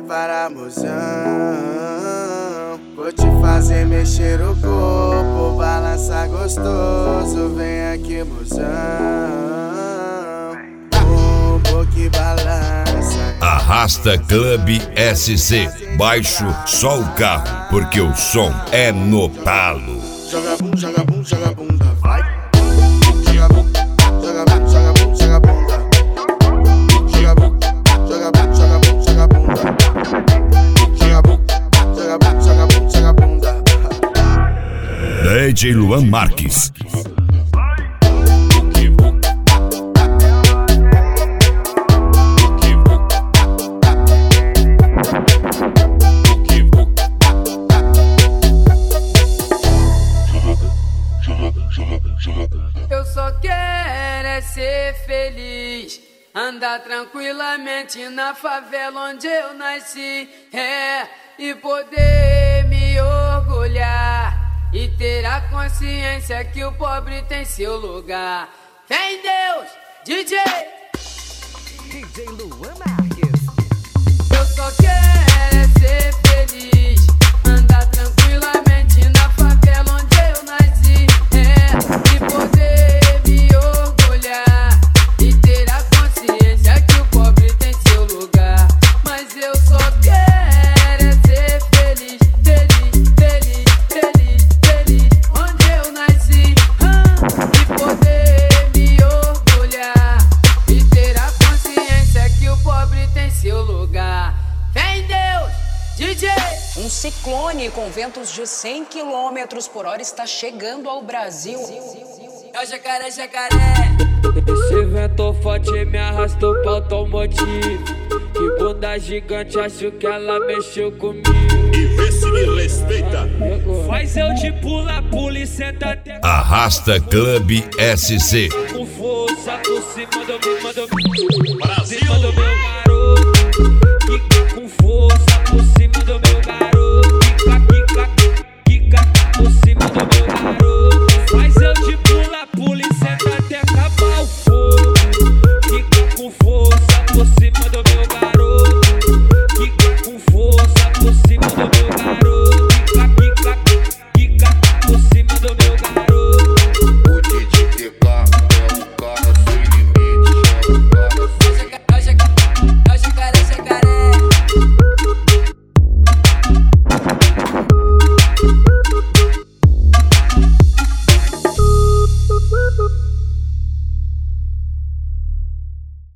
prepara, mozão. Vou te fazer mexer o corpo, balança gostoso. Vem aqui, mozão. Bumbum que balança. Arrasta Clube SC. Baixo só o carro, porque o som é no talo. Joga bum, joga bum, joga bunda, vai. Joga bum, joga bum, joga bum, joga bunda. Joga bum, joga bum, joga bum, joga bunda. Joga bum, joga bum, joga bum, joga bunda. DJ Luan Marques. Eu só quero é ser feliz, andar tranquilamente na favela onde eu nasci, e poder me orgulhar e ter a consciência que o pobre tem seu lugar. Vem Deus, DJ Luan Marques. Eu só quero é ser feliz, andar tranquilamente na favela onde eu nasci, e poder me orgulhar e ter a consciência que o pobre tem seu lugar. Mas eu só quero é ser feliz, feliz, feliz, feliz, feliz onde eu nasci, e poder me orgulhar e ter a consciência que o pobre tem seu lugar. Vem Deus, DJ! Um ciclone com ventos de 100 km por hora está chegando ao Brasil. É o jacaré, jacaré. Esse vento forte me arrastou pro automotivo. Que bunda gigante, acho que ela mexeu comigo. E vê se me respeita. Faz eu de pula, pula e senta até. Arrasta Clube SC. Com força, por cima do meu, Brasil!